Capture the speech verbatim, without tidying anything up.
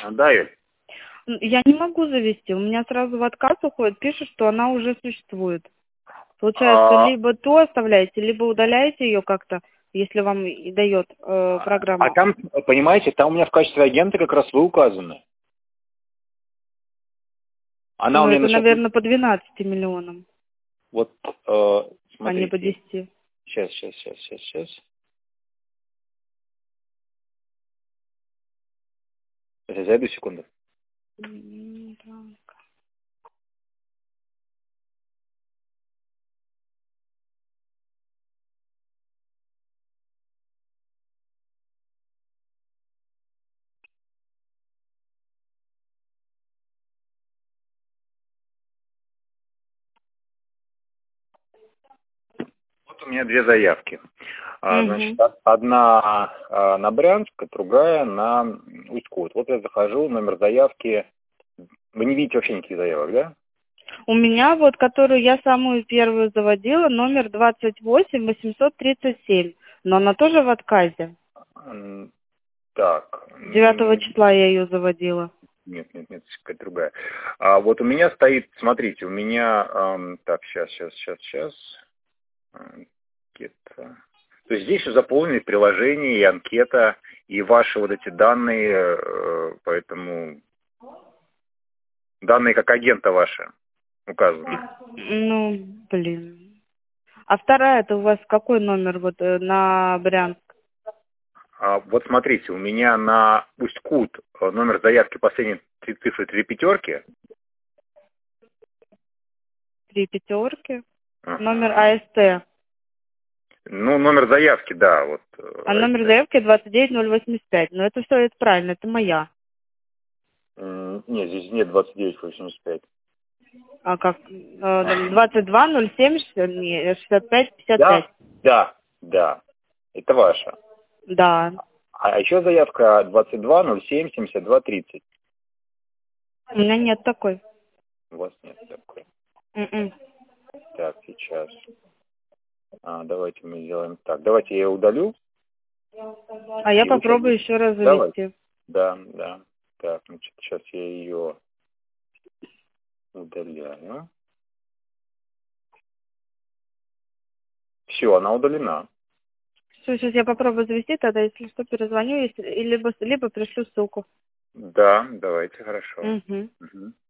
Да, Юль? Н- Я не могу завести, у меня сразу в отказ уходит, пишет, что она уже существует. Получается, А, либо то оставляете, либо удаляете ее как-то, если вам и дает э, а программа. там, понимаете, там у меня в качестве агента как раз вы указаны. Она у Ну, меня это, на сейчас... наверное, по двенадцати миллионам, Вот, э, а не по смотрите. десяти. Сейчас, сейчас, сейчас, сейчас, сейчас. Сейчас, зайду секунду. М, так. Вот у меня две заявки. А, значит, Мгм. одна а, на Брянск, другая на Усть-Кут. Вот я захожу, номер заявки. Вы не видите вообще никаких заявок, да? У меня вот, которую я самую первую заводила, номер двадцать восемь восемьсот тридцать семь, но она тоже в отказе. М, Так. Девятого м, числа я ее заводила. Нет, нет, нет, какая-то другая. А вот у меня стоит, смотрите, у меня... ам, так, сейчас, сейчас, сейчас, сейчас. Анкета. То есть здесь все заполнено, и приложение, и анкета, и ваши вот эти данные, э, поэтому данные как агента ваши указаны. Ну, блин. А вторая, это у вас какой номер вот э, на Брянск? А вот смотрите, у меня на Усть-Кут э, номер заявки последние три цифры, три пятерки. Три пятерки. Номер Ага. АСТ. Ну, номер заявки, да, вот. А номер э, заявки двадцать девять ноль восемьдесят пять. Но это все это правильно, это моя. м, Нет, здесь нет двадцать девять восемьдесят пять. А как? Э, там двадцать два ноль семь шестьдесят пять пятьдесят пять. Да, да, да, это ваша. Да. А еще заявка двадцать два ноль семь семьдесят два тридцать. У меня нет такой. У вас нет такой. М-м. Так, сейчас. А, давайте мы сделаем так. Давайте я ее удалю. А я И вы сейчас... попробую еще раз Давайте. завести. Да, да. Так, значит, сейчас я ее удаляю. Все, она удалена. Все, сейчас я попробую завести, тогда, если что, перезвоню, если, и либо, либо пришлю ссылку. Да, давайте, хорошо. Угу. Мгм.